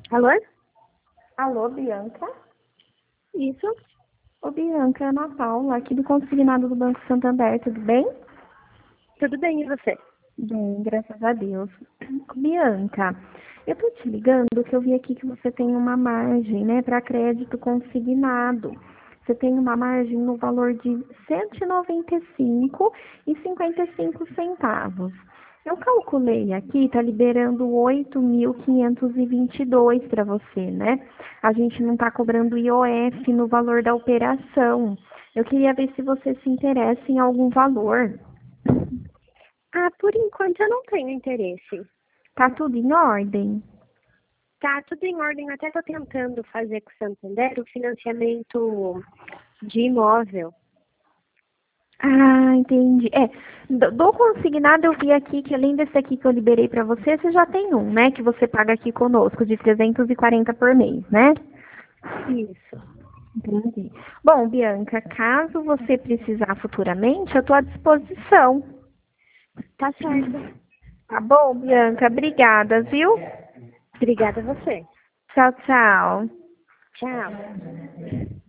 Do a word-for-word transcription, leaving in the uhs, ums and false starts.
Alô? Alô, Bianca? Isso? Ô, Bianca, é a Ana Paula, aqui do Consignado do Banco Santander, tudo bem? Tudo bem, e você? Bem, graças a Deus. Bianca, eu tô te ligando que eu vi aqui que você tem uma margem, né, para crédito consignado. Você tem uma margem no valor de cento e noventa e cinco e cinquenta e cinco centavos. Eu calculei aqui, tá liberando oito mil quinhentos e vinte e dois para você, né? A gente não tá cobrando I O F no valor da operação. Eu queria ver se você se interessa em algum valor. Ah, por enquanto eu não tenho interesse. Tá tudo em ordem? Tá tudo em ordem, eu até tô tentando fazer com o Santander o financiamento de imóvel. Ah, entendi. É, do do consignado eu vi aqui que além desse aqui que eu liberei para você, você já tem um, né? Que você paga aqui conosco de trezentos e quarenta por mês, né? Isso. Entendi. Bom, Bianca, caso você precisar futuramente, eu estou à disposição. Tá certo. Tá bom, Bianca? Obrigada, viu? Obrigada a você. Tchau, tchau. Tchau.